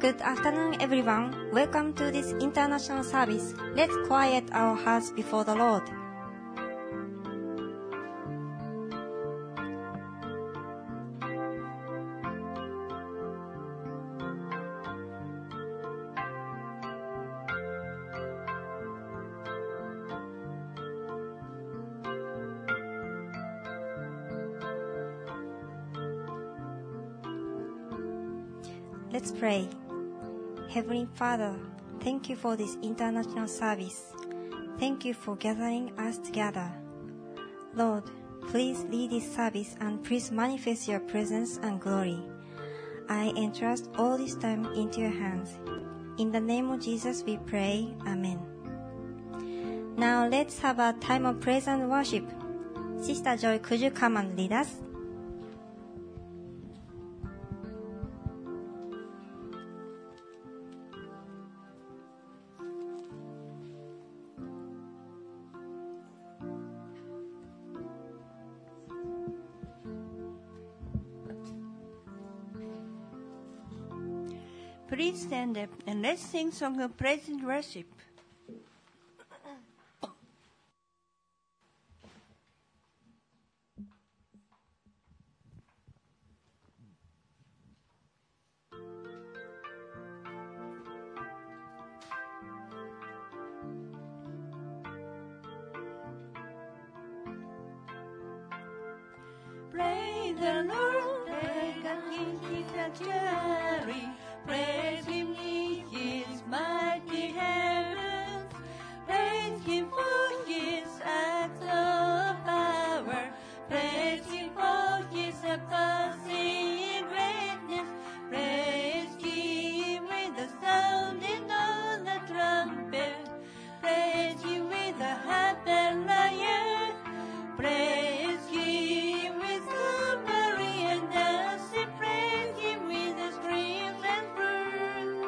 Good afternoon, everyone. Welcome to this international service. Let's quiet our hearts before the Lord. Let's pray. Heavenly Father, thank you for this international service. Thank you for gathering us together. Lord, please lead this service and please manifest your presence and glory. I entrust all this time into your hands. In the name of Jesus we pray. Amen. Now let's have a time of praise and worship. Sister Joy, could you come and lead us? Please stand up and let's sing song of praise and worship. Praise the Lord, praise God in His sanctuary. Praise Him in His mighty heavens. Praise Him for His acts of power. Praise Him for His surpassing greatness. Praise Him with the sounding of the trumpet. Praise Him with the harp and lyre. Praise Him with summary and dancing. Praise Him with the streams and birds.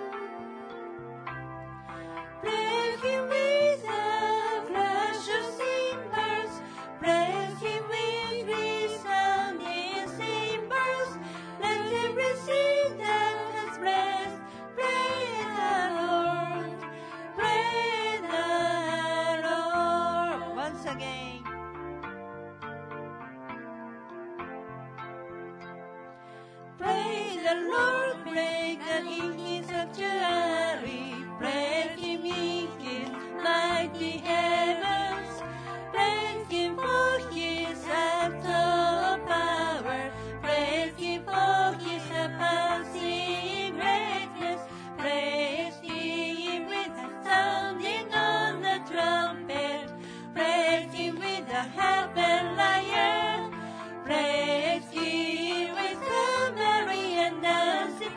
Praise Him with the flash of cymbals. Praise Him with resounding cymbals. Let everything that has breath praise the Lord. Praise the Lord. Once again. Praise the Lord, praise God in His sanctuary. Praise Him in His mighty heavens. Praise Him for His acts of power. Praise Him for His surpassing greatness. Praise Him with the sounding of the trumpet. Praise Him with the harp and lyre. Praise Him with summary and dancing.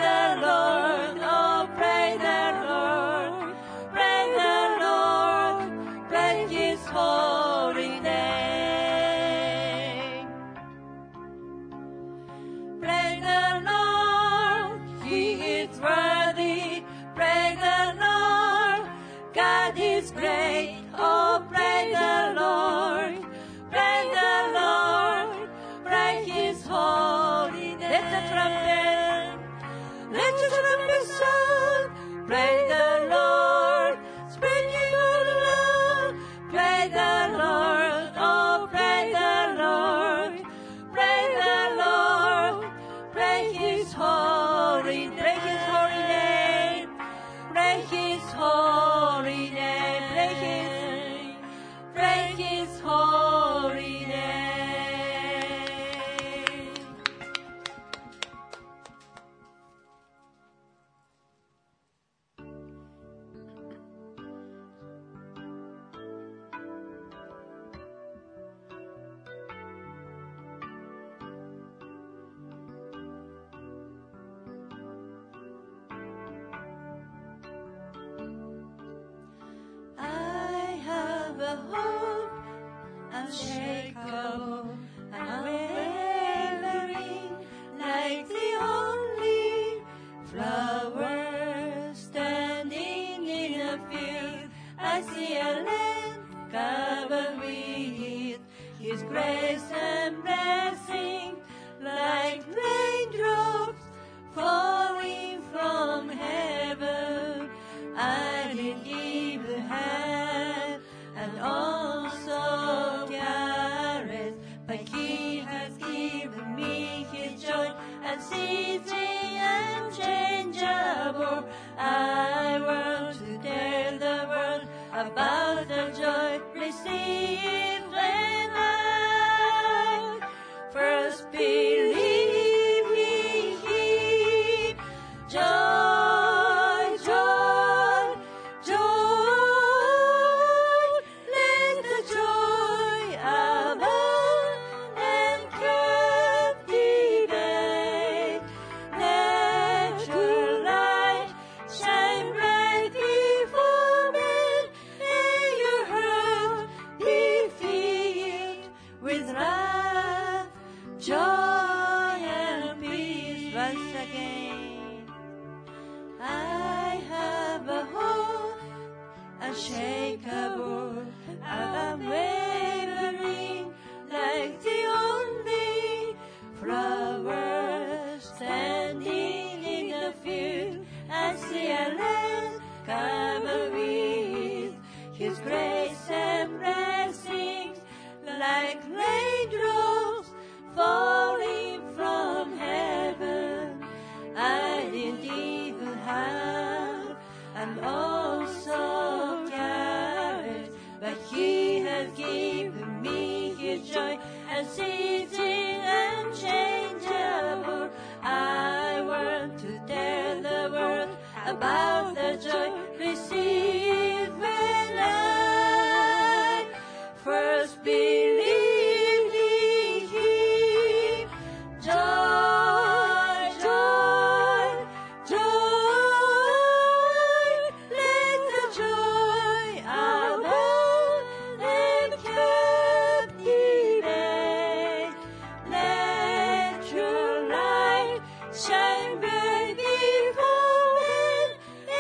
the Lord, oh, praise the Lord, praise the Lord, praise His holy name. Praise the Lord, He is worthy, praise the Lord, God is great, oh, praise the Lord, praise the Lord, praise His holy name. Let the trumpet sound, praise the Lord, spread ye all around, praise the Lord, oh, praise the Lord, praise the Lord, praise His holy name, praise His holy name, praise His holy name, praise His holy name. I have a hope unshakable, unwavering, like the only flower standing in a field. I see a land covered with His grace and blessing, like raindrops falling from heaven. I didn't even have an also careless, but He has given me His joy, unceasing and changeable. I want to tell the world about the joy received when I first believed. Joy, joy, joy, let the joy abound and captivate. Let your light shine bright before men, and your heart be filled with love, joy, and peace. Once again, I have a hope unshakable, unwavering, like the only flower standing in the field. I see a land covered with His grace and blessings, like raindrops falling from heaven. I didn't even have an also carrot, but He has given me His joy, unceasing and changeable. I want to tell the world about the joy received when I first believed in Him. Joy, joy, joy, let the joy abound and captivate. Let your light shine bright before men,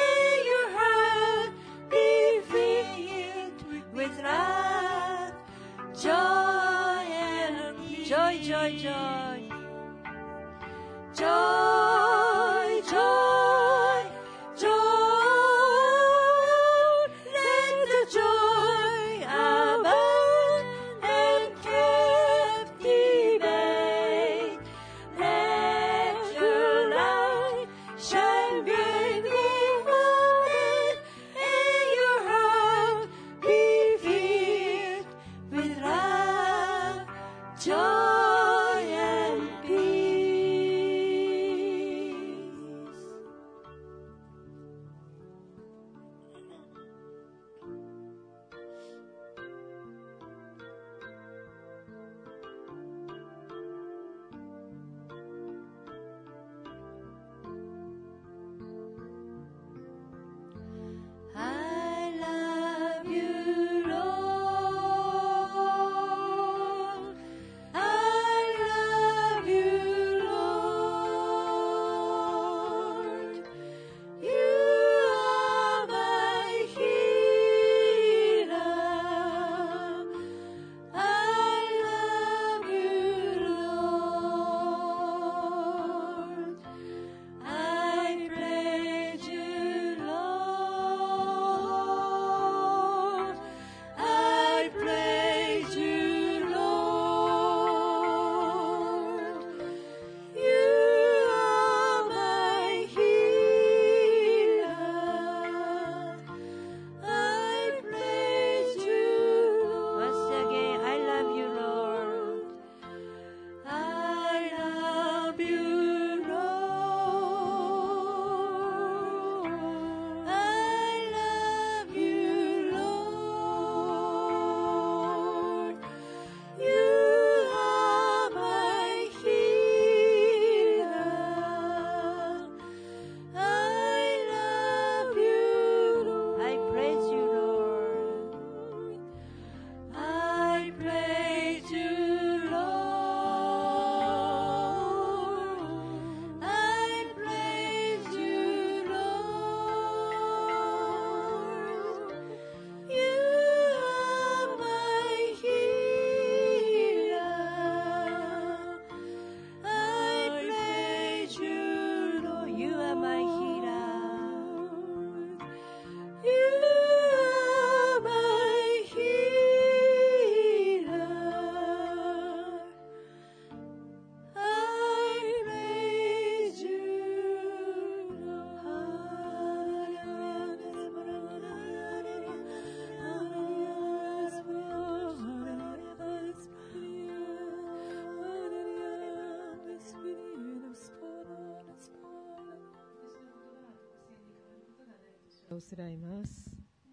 をすらいます。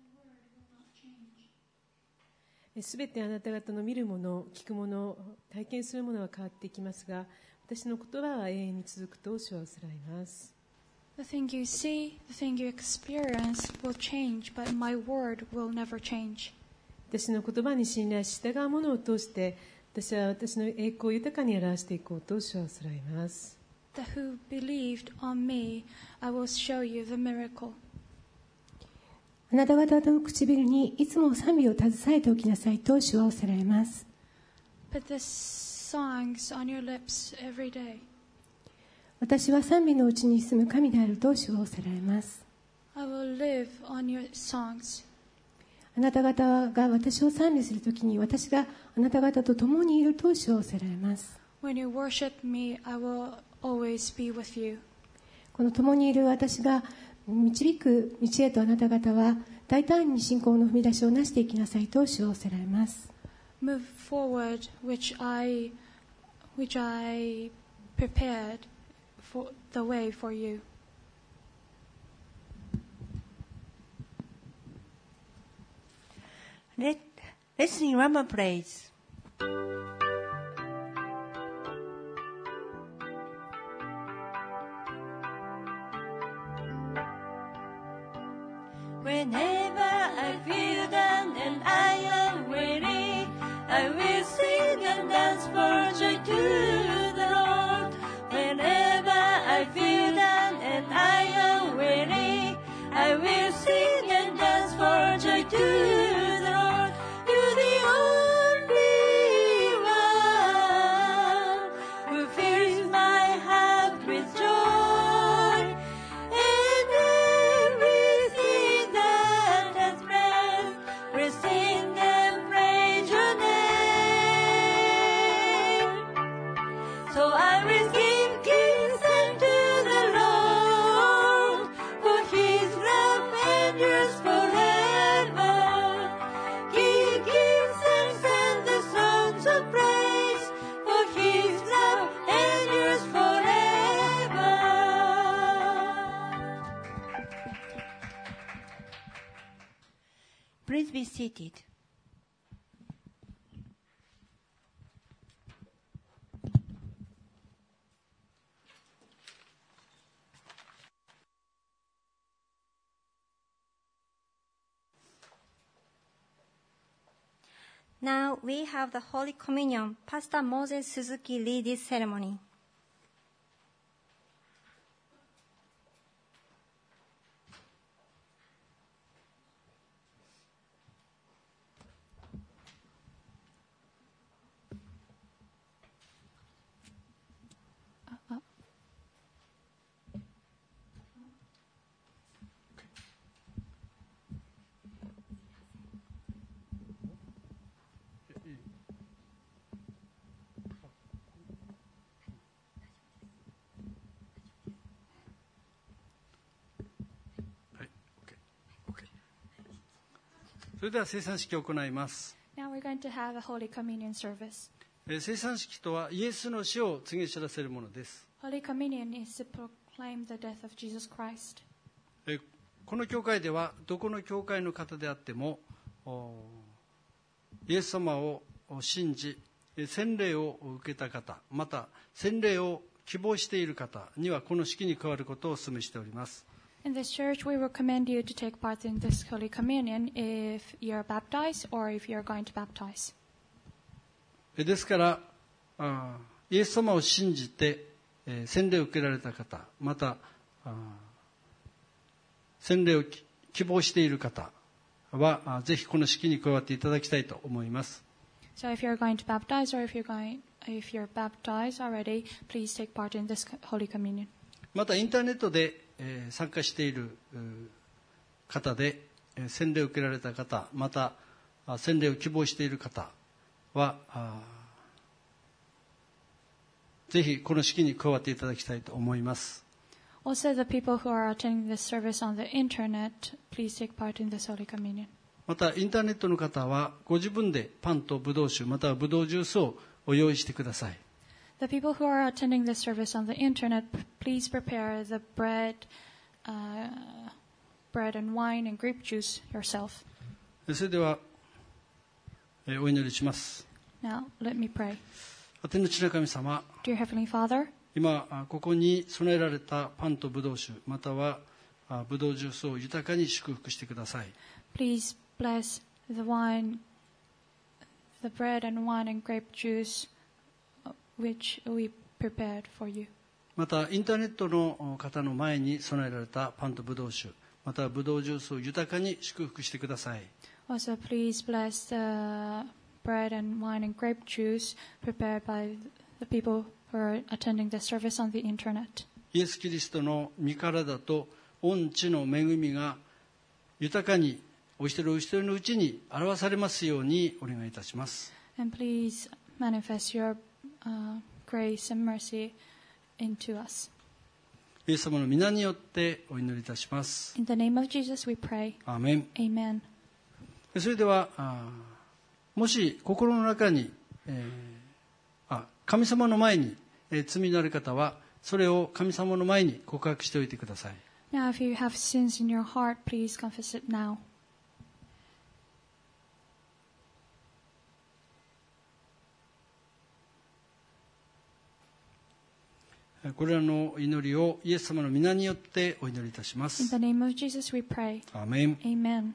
すべてあなた方の見るもの、聞くもの、体験するものは変わっていきますが、私の言葉は永遠に続くと主はおすらいます。 The thing you see, the thing you experience will change, but my word will never change. 私の言葉に信頼し従うものを通して、私は私の栄光を豊かに表していこうと主はおすらいます。 The who believed on me, I will show you the miracle. あなた方の唇にいつも賛美を携えておきなさいと主はおせられます。 Put the songs on your lips every day. 私は賛美のうちに住む神であると主はおせられます。 I will live on your songs. あなた方が私を賛美するときに私があなた方と共にいると主はおせられます。 When you worship me, I will always be with you. この共にいる私が導く道へとあなた方は大胆に信仰の踏み出しをなしていきなさいと主はおせられます。 Move forward, which I prepared for the way for you. Let's sing one more praise. Whenever I feel down and I am weary, I will sing and dance for joy to the Lord. Whenever I feel down and I am weary, I will sing and dance for joy to the Lord. You're the only one who fills my heart with joy, and everything that has breath will sing and praise your name. So I will give thanks to the Lord, for His love endures forever. He gives thanks and the songs of praise, for His love endures forever. Please be seated. Now we have the Holy Communion. Pastor Moses Suzuki lead this ceremony. OK。それでは聖餐式を行います。 Now we're going to have a Holy Communion service. 聖餐式とはイエスの死を告げ知らせるものです。 Holy Communion is to proclaim the death of Jesus Christ. この教会ではどこの教会の方であってもイエス様を信じ洗礼を受けた方、また洗礼を希望している方にはこの式に加わることをお勧めしております。 In this church, we recommend you to take part in this Holy Communion if you're baptized or if you're going to baptize. ですからイエス様を信じて洗礼を受けられた方、また洗礼を希望している方はぜひこの式に加わっていただきたいと思います。 So if you're going to baptize or if you're baptized already, please take part in this Holy Communion. またインターネットで参加している方で洗礼を受けられた方、また洗礼を希望している方はぜひこの式に加わっていただきたいと思います。 Also, the people who are attending this service on the internet, please take part in this Holy Communion. またインターネットの方はご自分でパンとブドウ酒またはブドウジュースをお用意してください。 The people who are attending this service on the internet, please prepare the bread bread and wine and grape juice yourself. それでは、お祈りします。 Now, let me pray. 天の父な神様、 Dear Heavenly Father, 今ここに備えられたパンとブドウ酒、またはブドウジュースを豊かに祝福してください。 please bless the wine, the bread and wine and grape juice which we prepared for you. またインターネットの方の前に備えられたパンとブドウ酒、またはブドウジュースを豊かに祝福してください。 Also, please bless the bread and wine and grape juice prepared by the people who are attending the service on the internet. イエス・キリストの御体と御地の恵みが豊かにお一人お一人のうちに表されますようにお願いいたします。 And please manifest your grace and mercy into us. イエス様の皆によってお祈りいたします。 In the name of Jesus we pray. アーメン。 Amen. それではもし心の中に、神様の前に、罪のある方はそれを神様の前に告白しておいてください。 Now, if you have sins in your heart, please confess it now. これらの祈りをイエス様の皆によってお祈りいたしま In す。 the name of Jesus we pray. アーメン。 Amen.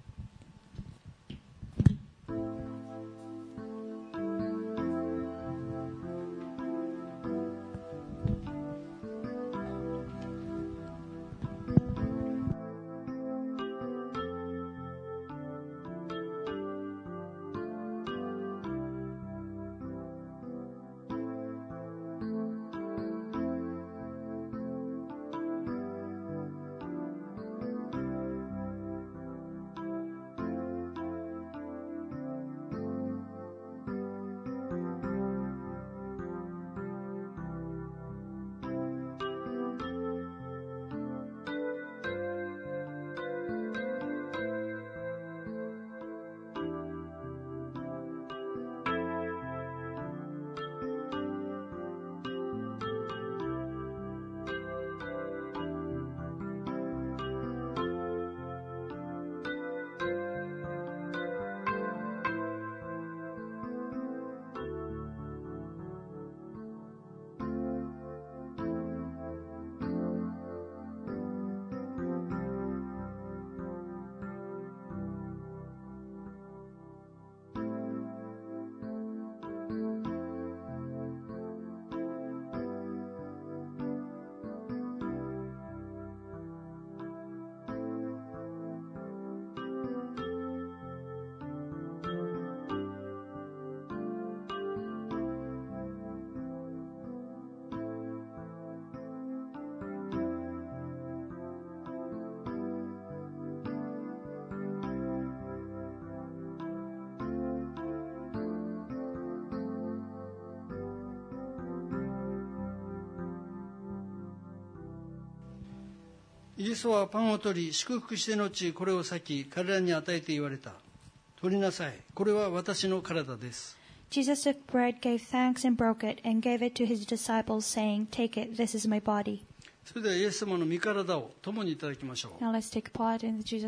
イエスはパンを取り祝福して後これを裂き彼らに与えて言われた。取りなさい、これは私の体です。 Jesus took bread, gave thanks, and broke it, and gave it to his disciples, saying, "Take it, this is my body." それではイエス様の御体を共にいただきましょう。 Now let's take part in the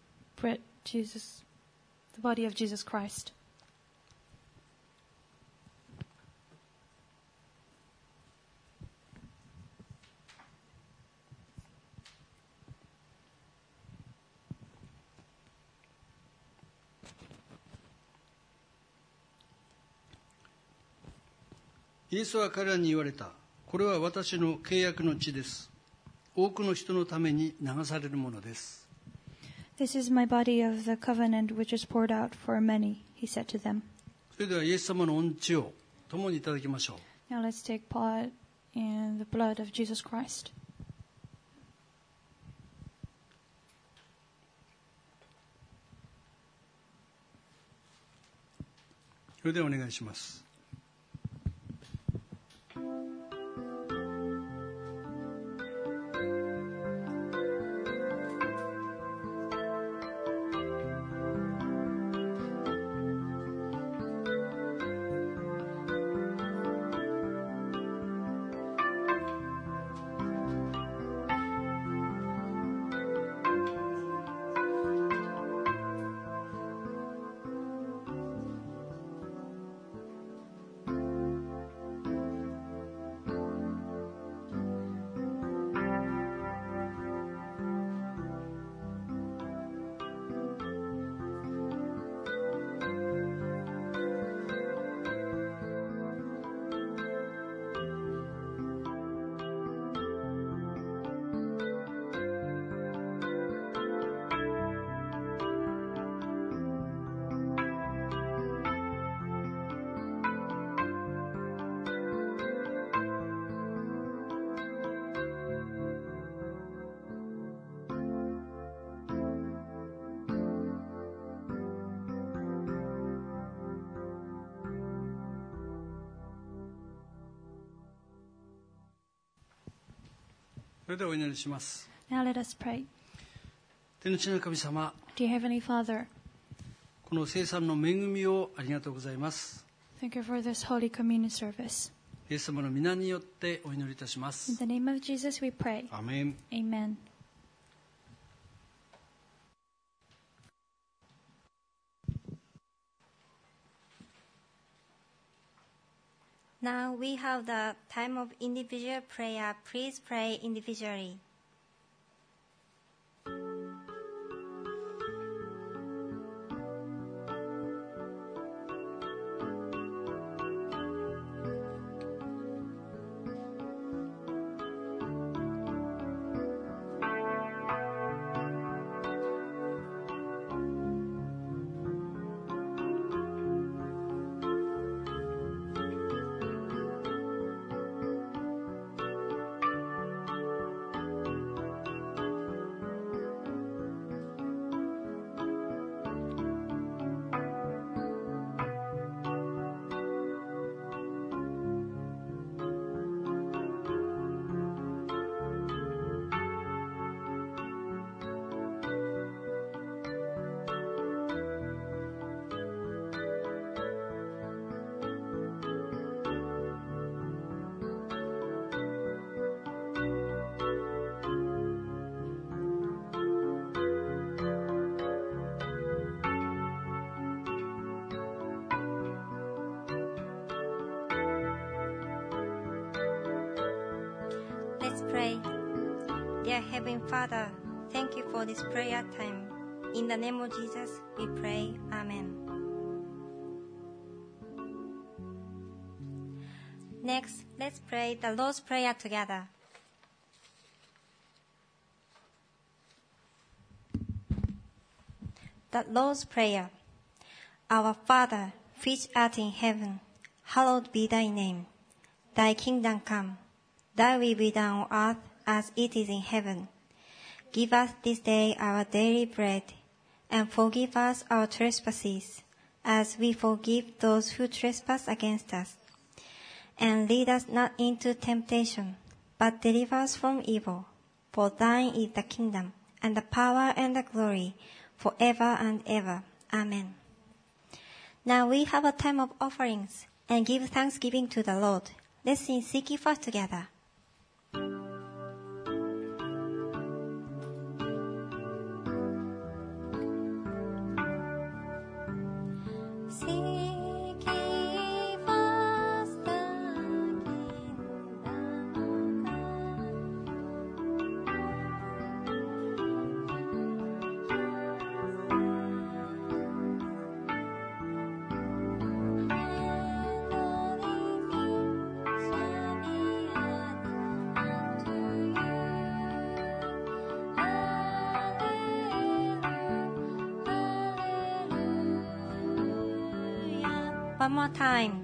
body of Jesus Christ. イエスは彼らに言われた。これは私の契約の血です。多くの人のために流されるものです。 This is my body of the covenant, which is poured out for many, he said to them. それではイエス様の御血を共にいただきましょう。 Now let's take part in the blood of Jesus Christ. それではお願いします。 それではお祈りします。 Now let us pray. 天の地の神様、 Dear Heavenly Father, この聖餐の恵みをありがとうございます。 thank you for this Holy Communion service. イエス様の皆によってお祈りいたしま In す。 the name of Jesus we pray. アーメン。 Amen. Now we have the time of individual prayer. Please pray individually. Let's pray. Dear Heavenly Father, thank you for this prayer time. In the name of Jesus, we pray. Amen. Next, let's pray the Lord's Prayer together. The Lord's Prayer. Our Father, which art in heaven, hallowed be thy name. Thy kingdom come. Thy will be done on earth as it is in heaven. Give us this day our daily bread, and forgive us our trespasses, as we forgive those who trespass against us. And lead us not into temptation, but deliver us from evil. For thine is the kingdom, and the power, and the glory, forever and ever. Amen. Now we have a time of offerings, and give thanksgiving to the Lord. Let's sing Seek Ye First together. Seek ye first the kingdom One more time.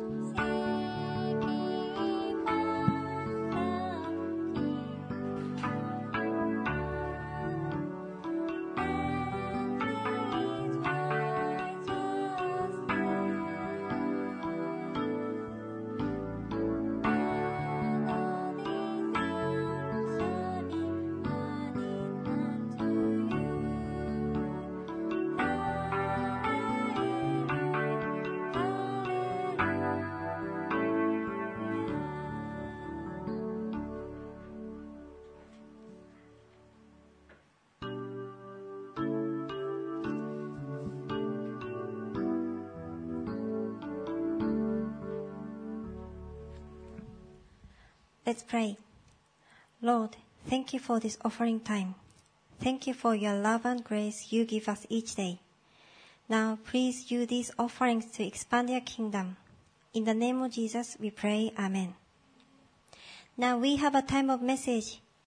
Let's pray. Lord, thank you for this offering time. Thank you for your love and grace you give us each day. Now, please use these offerings to expand your kingdom. In the name of Jesus, we pray. Amen. Now we have a time of message.